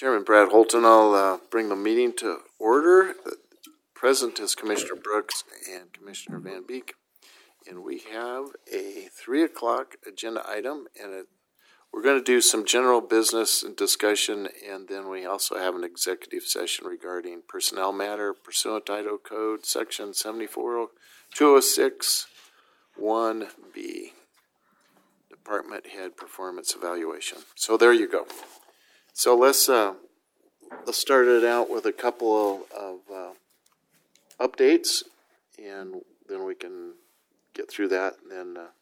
Chairman Brad Holton, I'll bring the meeting to order. Present is Commissioner Brooks and Commissioner Van Beek. And we have a 3 o'clock agenda item, and we're going to do some general business and discussion, and then we also have an executive session regarding personnel matter pursuant to Idaho Code Section 74206 1B, Department Head Performance Evaluation. So there you go. So let's start it out with a couple of updates, and then we can get through that and then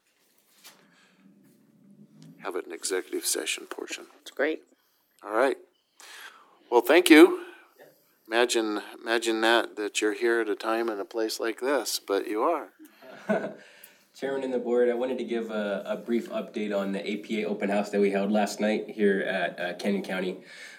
have it an executive session portion. That's great. All right. Well, thank you. Imagine that you're here at a time and a place like this, but you are. Chairman and the board, I wanted to give a brief update on the APA open house that we held last night here at Canyon County.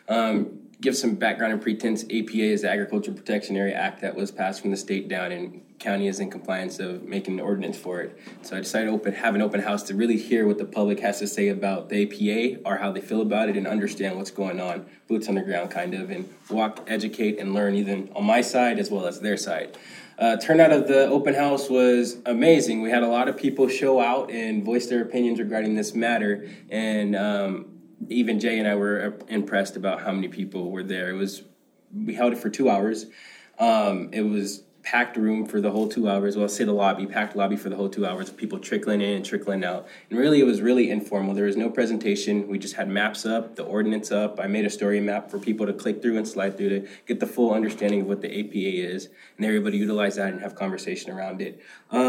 Give some background and pretense. APA is the Agricultural Protection Area Act that was passed from the state down, and county is in compliance of making an ordinance for it. So I decided to have an open house to really hear what the public has to say about the APA or how they feel about it and understand what's going on, boots on the ground kind of, and walk, educate, and learn even on my side as well as their side. Turnout of the open house was amazing. We had a lot of people show out and voice their opinions regarding this matter, and even Jay and I were impressed about how many people were there. We held it for 2 hours. It was packed room for the whole 2 hours. Well, I'll say packed lobby for the whole 2 hours. People trickling in and trickling out. And really, it was really informal. There was no presentation. We just had maps up, the ordinance up. I made a story map for people to click through and slide through to get the full understanding of what the APA is. And everybody utilize that and have conversation around it.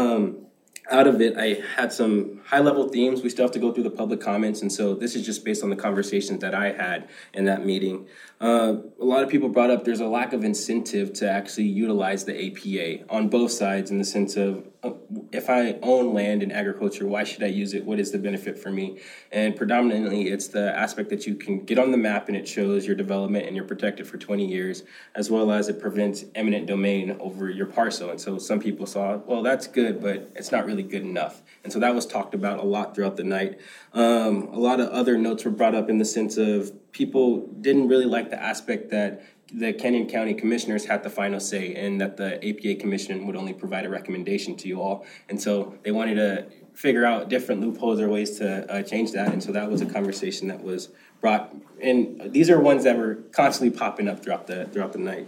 Out of it, I had some high-level themes. We still have to go through the public comments, and so this is just based on the conversations that I had in that meeting. A lot of people brought up there's a lack of incentive to actually utilize the APA on both sides in the sense of if I own land in agriculture, why should I use it? What is the benefit for me? And predominantly, it's the aspect that you can get on the map and it shows your development and you're protected for 20 years, as well as it prevents eminent domain over your parcel. And so some people saw, well, that's good, but it's not really good enough. And so that was talked about a lot throughout the night. A lot of other notes were brought up in the sense of people didn't really like the aspect that the Canyon County commissioners had the final say and that the APA commission would only provide a recommendation to you all. And so they wanted to figure out different loopholes or ways to change that. And so that was a conversation that was brought. And these are ones that were constantly popping up throughout the night.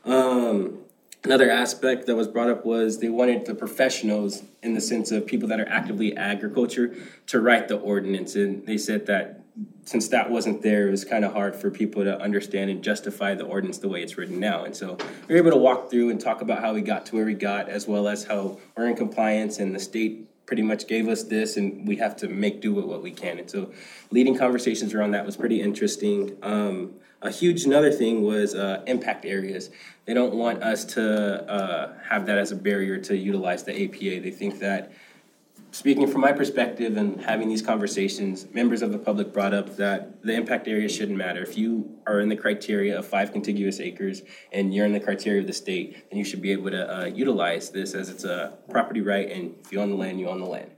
Another aspect that was brought up was they wanted the professionals in the sense of people that are actively agriculture to write the ordinance. And they said that since that wasn't there, it was kind of hard for people to understand and justify the ordinance the way it's written now. And so we were able to walk through and talk about how we got to where we got, as well as how we're in compliance and the state pretty much gave us this and we have to make do with what we can. And so leading conversations around that was pretty interesting. A huge another thing was impact areas. They don't want us to have that as a barrier to utilize the APA. They think that, speaking from my perspective and having these conversations, members of the public brought up that the impact area shouldn't matter. If you are in the criteria of 5 contiguous acres and you're in the criteria of the state, then you should be able to utilize this as it's a property right, and if you own the land, you own the land.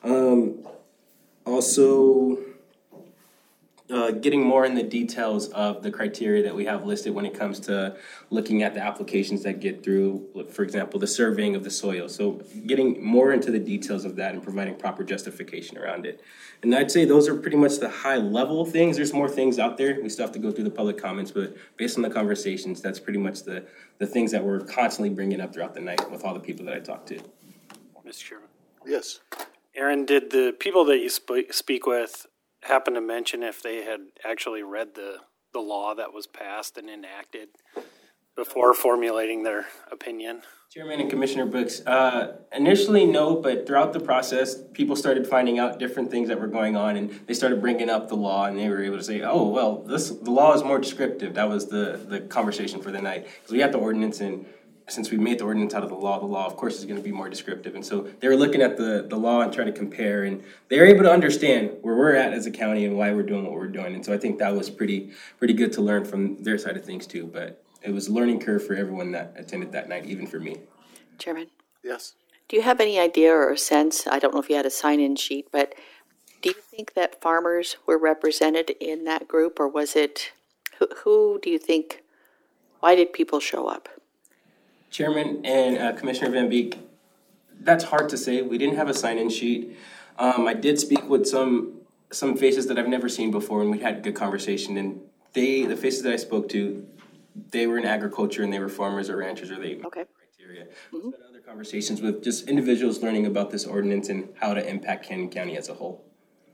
Getting more in the details of the criteria that we have listed when it comes to looking at the applications that get through, for example, the surveying of the soil. So getting more into the details of that and providing proper justification around it. And I'd say those are pretty much the high level things. There's more things out there. We still have to go through the public comments, but based on the conversations, that's pretty much the things that we're constantly bringing up throughout the night with all the people that I talked to. Mr. Chairman. Yes. Aaron, did the people that you speak with happen to mention if they had actually read the law that was passed and enacted before formulating their opinion? Chairman and Commissioner Brooks, initially no, but throughout the process, people started finding out different things that were going on, and they started bringing up the law, and they were able to say, oh, well, the law is more descriptive. That was the conversation for the night. Because we had the ordinance, and since we made the ordinance out of the law, of course, is going to be more descriptive. And so they were looking at the law and trying to compare, and they were able to understand where we're at as a county and why we're doing what we're doing. And so I think that was pretty good to learn from their side of things, too. But it was a learning curve for everyone that attended that night, even for me. Chairman? Yes. Do you have any idea or a sense, I don't know if you had a sign-in sheet, but do you think that farmers were represented in that group, or was it Who do you think, why did people show up? Chairman and Commissioner Van Beek, that's hard to say. We didn't have a sign-in sheet. I did speak with some faces that I've never seen before, and we had a good conversation. And the faces that I spoke to, they were in agriculture and they were farmers or ranchers, or they Okay. criteria. We've had other conversations with just individuals learning about this ordinance and how to impact Canyon County as a whole.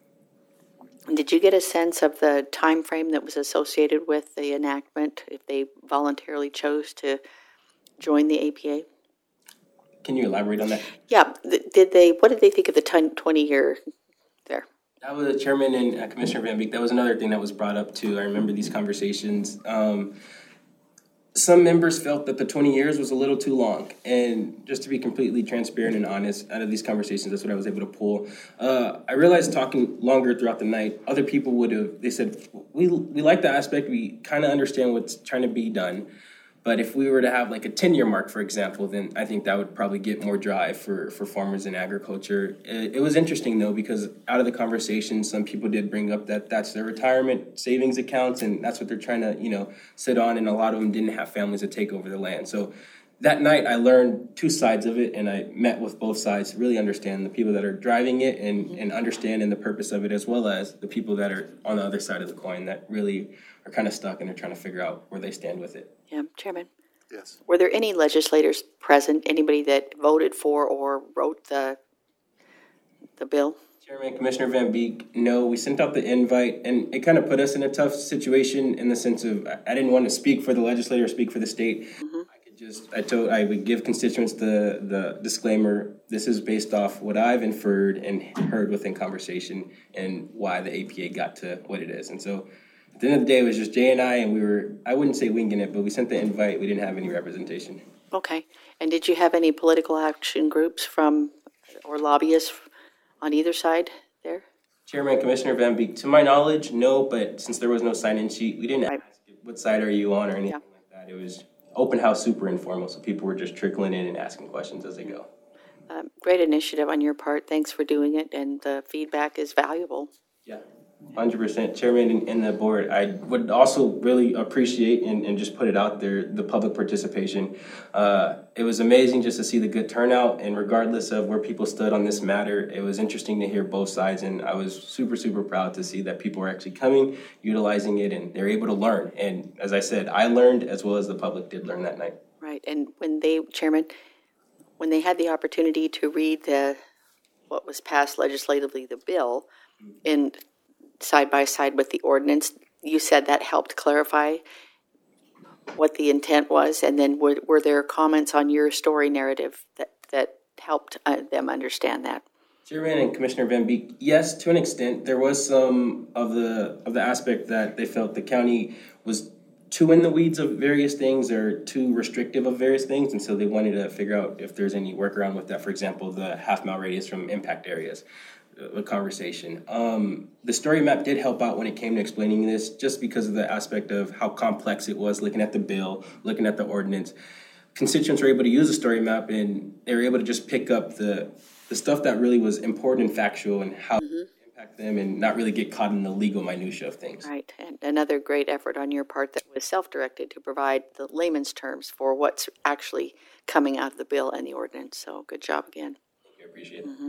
Did you get a sense of the time frame that was associated with the enactment, if they voluntarily chose to join the APA? Can you elaborate on that? Yeah, what did they think of the 20-year there? That was the Chairman and Commissioner Van Beek. That was another thing that was brought up too. I remember these conversations. Some members felt that the 20 years was a little too long. And just to be completely transparent and honest, out of these conversations, that's what I was able to pull. I realized talking longer throughout the night, other people they said, we like the aspect, we kind of understand what's trying to be done. But if we were to have like a 10-year mark, for example, then I think that would probably get more drive for farmers in agriculture. It was interesting, though, because out of the conversation, some people did bring up that that's their retirement savings accounts, and that's what they're trying to, sit on, and a lot of them didn't have families to take over the land. So that night, I learned two sides of it, and I met with both sides to really understand the people that are driving it and understanding the purpose of it, as well as the people that are on the other side of the coin that really are kind of stuck and they're trying to figure out where they stand with it. Yeah, Chairman. Yes. Were there any legislators present, anybody that voted for or wrote the bill? Chairman, Commissioner Van Beek, no, we sent out the invite, and it kind of put us in a tough situation in the sense of I didn't want to speak for the legislator or speak for the state. I would give constituents the disclaimer, this is based off what I've inferred and heard within conversation and why the APA got to what it is. And so at the end of the day, it was just Jay and I wouldn't say winging it, but we sent the invite. We didn't have any representation. Okay. And did you have any political action groups or lobbyists on either side there? Chairman, Commissioner Van Beek, to my knowledge, no, but since there was no sign-in sheet, we didn't ask what side are you on or anything like that. It was open house, super informal, so people were just trickling in and asking questions as they go. Great initiative on your part. Thanks for doing it, and the feedback is valuable. Yeah, 100%. Chairman and the board, I would also really appreciate and just put it out there, the public participation. It was amazing just to see the good turnout, and regardless of where people stood on this matter, it was interesting to hear both sides, and I was super, super proud to see that people were actually coming, utilizing it, and they're able to learn. And as I said, I learned as well as the public did learn that night. Right, and Chairman, when they had the opportunity to read what was passed legislatively, the bill, in side by side with the ordinance, you said that helped clarify what the intent was, and then were there comments on your story narrative that helped them understand that? Chairman and Commissioner Van Beek, yes, to an extent. There was some of the aspect that they felt the county was too in the weeds of various things or too restrictive of various things, and so they wanted to figure out if there's any workaround with that. For example, the half-mile radius from impact areas. A conversation. The story map did help out when it came to explaining this, just because of the aspect of how complex it was, looking at the bill, looking at the ordinance. Constituents were able to use the story map, and they were able to just pick up the stuff that really was important and factual and how to impact them and not really get caught in the legal minutia of things. Right, and another great effort on your part that was self-directed to provide the layman's terms for what's actually coming out of the bill and the ordinance. So good job again. Thank you, I appreciate it.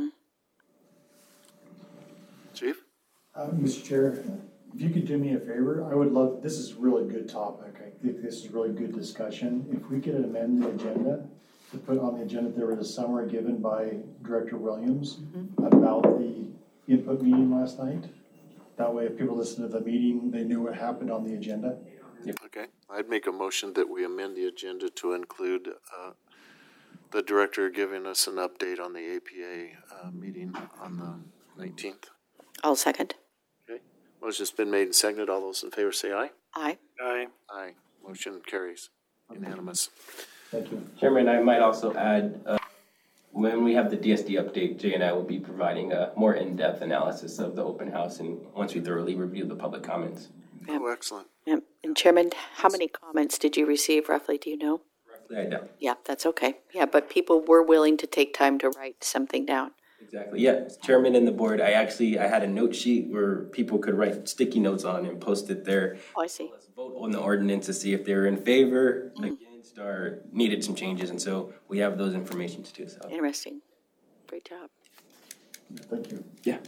Chief? Mr. Chair, if you could do me a favor, I would love, this is a really good topic. I think this is a really good discussion. If we could amend the agenda to put on the agenda, there was a summary given by Director Williams about the input meeting last night. That way, if people listen to the meeting, they knew what happened on the agenda. Okay. I'd make a motion that we amend the agenda to include the director giving us an update on the APA meeting on the 19th. I'll second. Okay. Motion's been made and seconded. All those in favor say aye. Aye. Aye. Aye. Motion carries. Unanimous. Thank you. Chairman, I might also add, when we have the DSD update, Jay and I will be providing a more in-depth analysis of the open house, and once we thoroughly review the public comments. Yep. Oh, excellent. Yep. And Chairman, how many comments did you receive roughly? Do you know? Roughly, I doubt. Yeah, that's okay. Yeah, but people were willing to take time to write something down. Exactly. Yeah, Chairman and the board. I had a note sheet where people could write sticky notes on and post it there. Oh, I see. Let's vote on the ordinance to see if they were in favor, against, or needed some changes. And so we have those informations too. So Interesting. Great job. Thank you. yeah.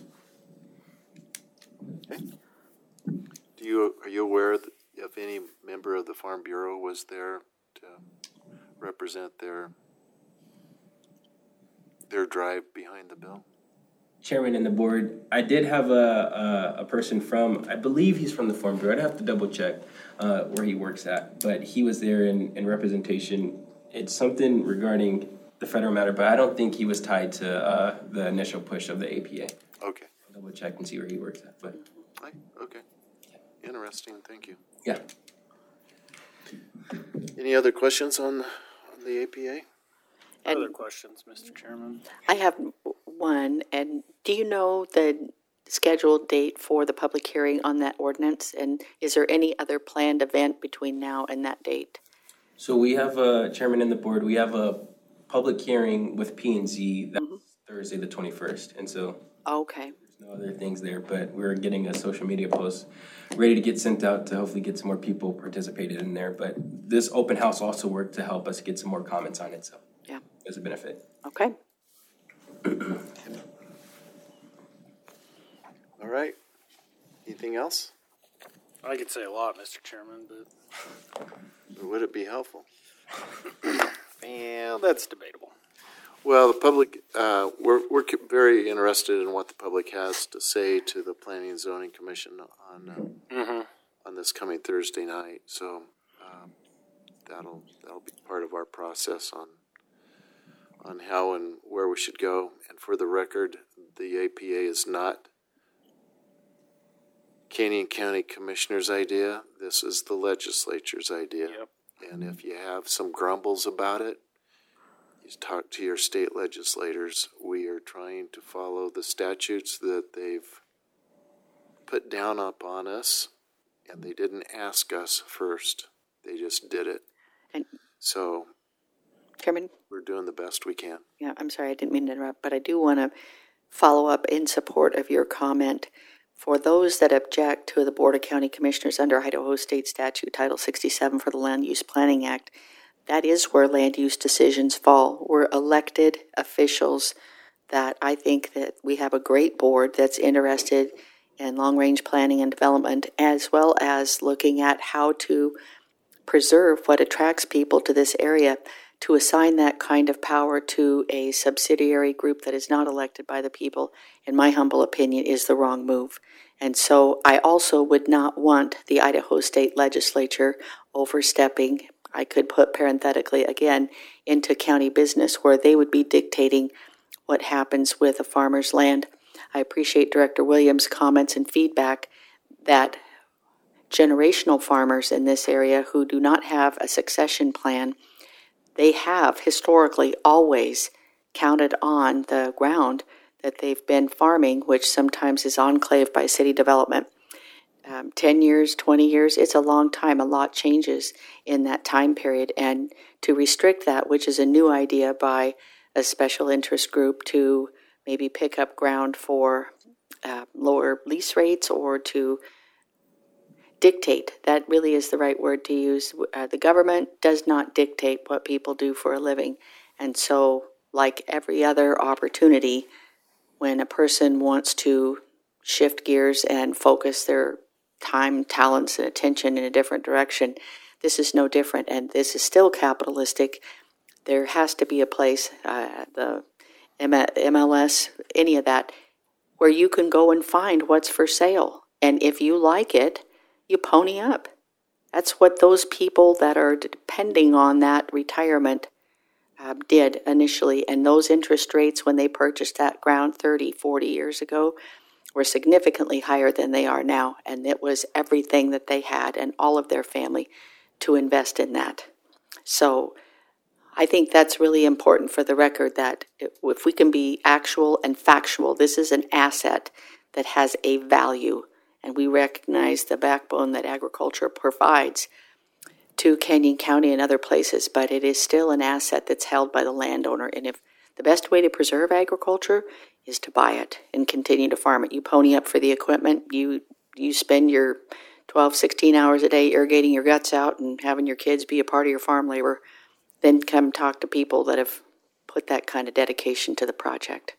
Are you aware if any member of the Farm Bureau was there to represent their drive behind the bill? Chairman and the board, I did have a person from, I believe he's from the Farm Bureau. I'd have to double check where he works at, but he was there in representation. It's something regarding the federal matter, but I don't think he was tied to the initial push of the APA. Okay. I'll double check and see where he works at, but Okay. Interesting, thank you. yeah. Any other questions on the APA? Other questions, Mr. Chairman? I have one, and do you know the scheduled date for the public hearing on that ordinance? And is there any other planned event between now and that date? So we have Chairman and the board, we have a public hearing with P&Z that's Thursday the 21st. And so Okay. there's no other things there, but we're getting a social media post ready to get sent out to hopefully get some more people participated in there. But this open house also worked to help us get some more comments on it. So Yeah. it's a benefit. Okay. All right. Anything else? I could say a lot, Mr. Chairman, but Or would it be helpful? well, that's debatable. Well, the public, we're very interested in what the public has to say to the Planning and Zoning Commission on this coming Thursday night. So that'll be part of our process on how and where we should go. And for the record, the APA is not Canyon County Commissioner's idea. This is the legislature's idea. Yep. And if you have some grumbles about it, you talk to your state legislators. We are trying to follow the statutes that they've put down upon us, and they didn't ask us first. They just did it. And So Chairman, we're doing the best we can. yeah, I'm sorry, I didn't mean to interrupt, but I do want to follow up in support of your comment. For those that object to the Board of County Commissioners under Idaho State Statute Title 67 for the Land Use Planning Act, that is where land use decisions fall. We're elected officials that I think that we have a great board that's interested in long-range planning and development, as well as looking at how to preserve what attracts people to this area. To assign that kind of power to a subsidiary group that is not elected by the people, in my humble opinion, is the wrong move. And so I also would not want the Idaho State Legislature overstepping, I could put parenthetically again, into county business where they would be dictating what happens with a farmer's land. I appreciate Director Williams' comments and feedback that generational farmers in this area who do not have a succession plan, they have historically always counted on the ground that they've been farming, which sometimes is enclaved by city development. 10 years, 20 years, it's a long time. A lot changes in that time period. And to restrict that, which is a new idea by a special interest group to maybe pick up ground for lower lease rates or to dictate, that really is the right word to use. The government does not dictate what people do for a living. And so, like every other opportunity, when a person wants to shift gears and focus their time, talents, and attention in a different direction, this is no different. And this is still capitalistic. There has to be a place, the MLS, any of that, where you can go and find what's for sale. And if you like it, you pony up. That's what those people that are depending on that retirement did initially. And those interest rates when they purchased that ground 30, 40 years ago were significantly higher than they are now. And it was everything that they had and all of their family to invest in that. So I think that's really important for the record that if we can be actual and factual, this is an asset that has a value. And we recognize the backbone that agriculture provides to Canyon County and other places, but it is still an asset that's held by the landowner. And if the best way to preserve agriculture is to buy it and continue to farm it. You pony up for the equipment. You spend your 12, 16 hours a day irrigating your guts out and having your kids be a part of your farm labor. Then come talk to people that have put that kind of dedication to the project.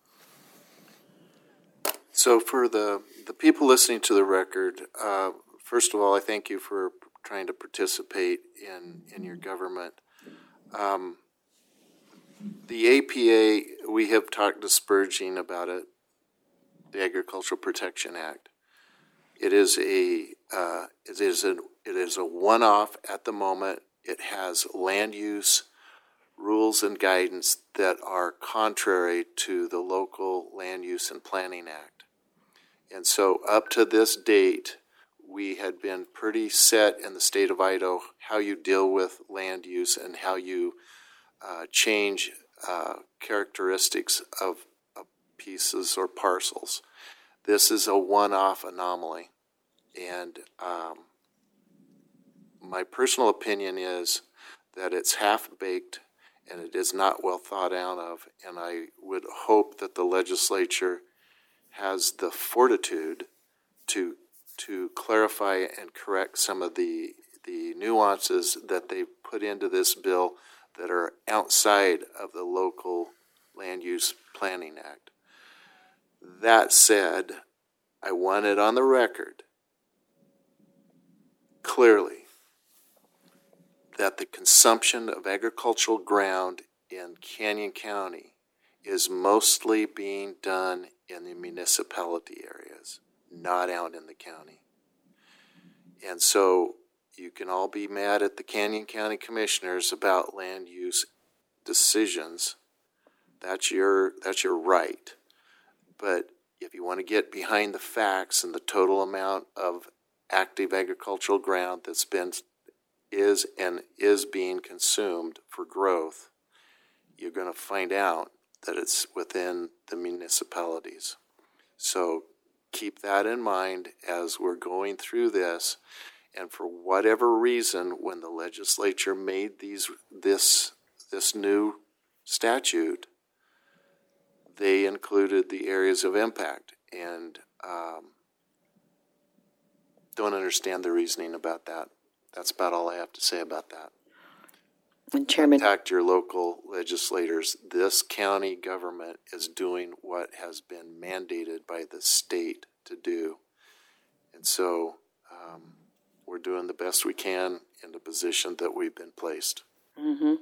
So for the people listening to the record, first of all, I thank you for trying to participate in your government. The APA, we have talked to Spurgeon about it, the Agricultural Protection Act. It is a one-off at the moment. It has land use rules and guidance that are contrary to the Local Land Use and Planning Act. And so up to this date, we had been pretty set in the state of Idaho how you deal with land use and how you change characteristics of pieces or parcels. This is a one-off anomaly. And my personal opinion is that it's half-baked and it is not well thought out of. And I would hope that the legislature has the fortitude to clarify and correct some of the nuances that they put into this bill that are outside of the Local Land Use Planning Act. That said, I want it on the record clearly that the consumption of agricultural ground in Canyon County is mostly being done in the municipality areas, not out in the county. And so you can all be mad at the Canyon County Commissioners about land use decisions. That's your right. But if you want to get behind the facts and the total amount of active agricultural ground that's is being consumed for growth, you're going to find out that it's within the municipalities. So keep that in mind as we're going through this. And for whatever reason, when the legislature made this new statute, they included the areas of impact, and don't understand the reasoning about that. That's about all I have to say about that. And Chairman, Contact your local legislators. This county government is doing what has been mandated by the state to do. And so we're doing the best we can in the position that we've been placed. mm-hmm.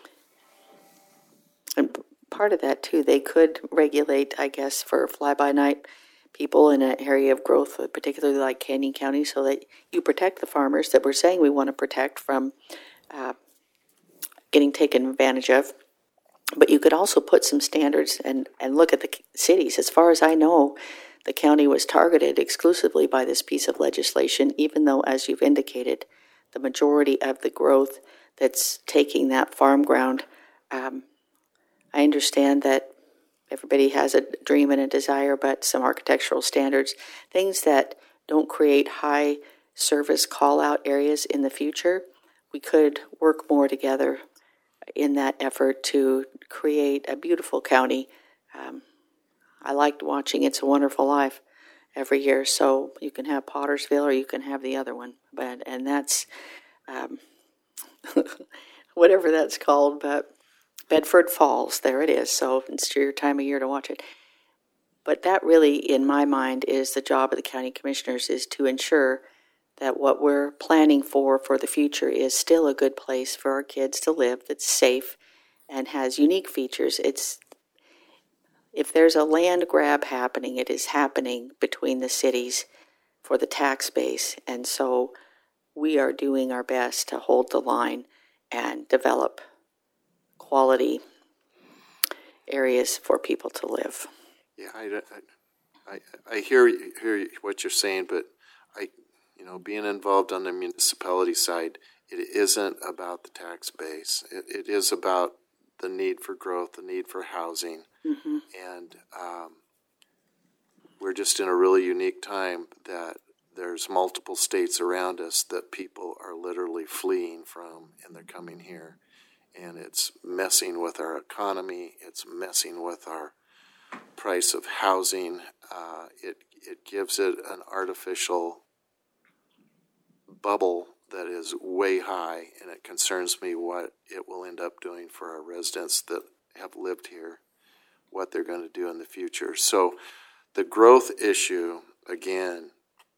And part of that too, they could regulate, I guess, for fly-by-night people in an area of growth, particularly like Canyon County, so that you protect the farmers that we're saying we want to protect from getting taken advantage of. But you could also put some standards and look at the cities. As far as I know, the county was targeted exclusively by this piece of legislation, even though, as you've indicated, the majority of the growth that's taking that farm ground, I understand that everybody has a dream and a desire, but some architectural standards, things that don't create high service call-out areas in the future, we could work more together in that effort to create a beautiful county. I liked watching It's a Wonderful Life every year, so you can have Pottersville or you can have the other one, and that's whatever that's called, but Bedford Falls, there it is, so it's your time of year to watch it. But that really, in my mind, is the job of the county commissioners, is to ensure that what we're planning for the future is still a good place for our kids to live, that's safe and has unique features. If there's a land grab happening, it is happening between the cities for the tax base. And so we are doing our best to hold the line and develop quality areas for people to live. Yeah, I hear what you're saying, but being involved on the municipality side, it isn't about the tax base. It is about the need for growth, the need for housing, mm-hmm. and we're just in a really unique time that there's multiple states around us that people are literally fleeing from, and they're coming here. And it's messing with our economy. It's messing with our price of housing. It gives it an artificial bubble that is way high, and it concerns me what it will end up doing for our residents that have lived here, what they're going to do in the future. So the growth issue, again,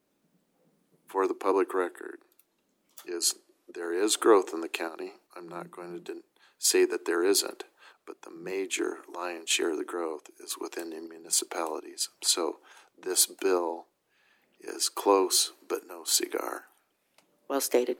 for the public record, is there is growth in the county. I'm not going to say that there isn't, but the major lion's share of the growth is within the municipalities. So this bill is close, but no cigar. Well stated.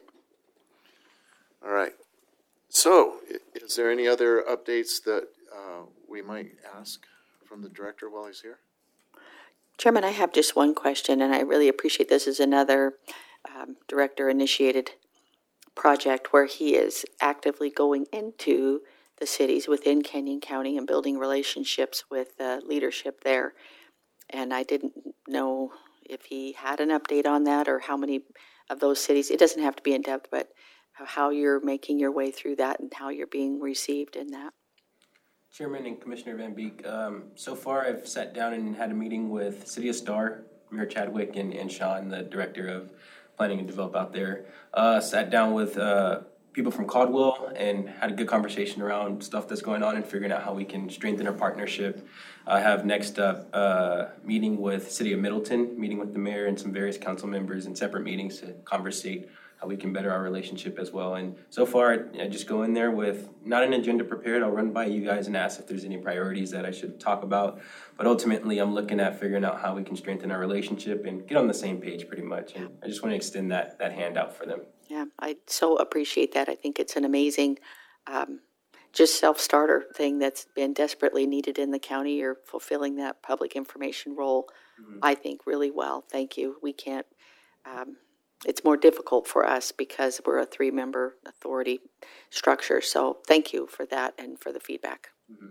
All right. So is there any other updates that we might ask from the director while he's here? Chairman, I have just one question, and I really appreciate this is another director-initiated project where he is actively going into the cities within Kenyon County and building relationships with leadership there. And I didn't know if he had an update on that or how many of those cities. It doesn't have to be in depth, but how you're making your way through that and how you're being received in that. Chairman and Commissioner Van Beek, so far I've sat down and had a meeting with City of Star, Mayor Chadwick, and Sean, the Director of Planning and Develop out there. Sat down with people from Caldwell and had a good conversation around stuff that's going on and figuring out how we can strengthen our partnership. I have next up meeting with City of Middleton, meeting with the mayor and some various council members in separate meetings to conversate how we can better our relationship as well. And so far, I just go in there with not an agenda prepared. I'll run by you guys and ask if there's any priorities that I should talk about. But ultimately, I'm looking at figuring out how we can strengthen our relationship and get on the same page pretty much. And I just want to extend that hand out for them. Yeah, I so appreciate that. I think it's an amazing just self-starter thing that's been desperately needed in the county. You're fulfilling that public information role, I think, really well. Thank you. We can't, it's more difficult for us because we're a 3-member authority structure. So thank you for that and for the feedback.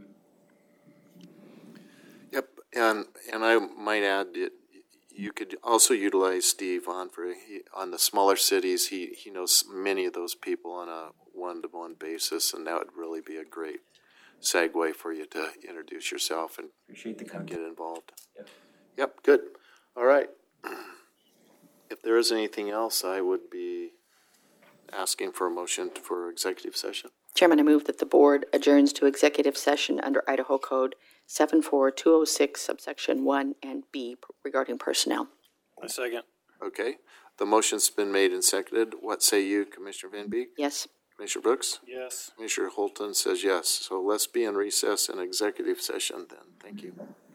Yep, and I might add that you could also utilize Steve Onfrey on the smaller cities. He knows many of those people on a one-to-one basis, and that would really be a great segue for you to introduce yourself and Appreciate the comment. get involved. Yep. Yep, good. All right. If there is anything else, I would be asking for a motion for executive session. Chairman, I move that the board adjourns to executive session under Idaho Code 74206, subsection 1 and B regarding personnel. A second. Okay. The motion's been made and seconded. What say you, Commissioner Van Beek? Yes. Commissioner Brooks? Yes. Commissioner Holton says yes. So let's be in recess in executive session then. Thank you.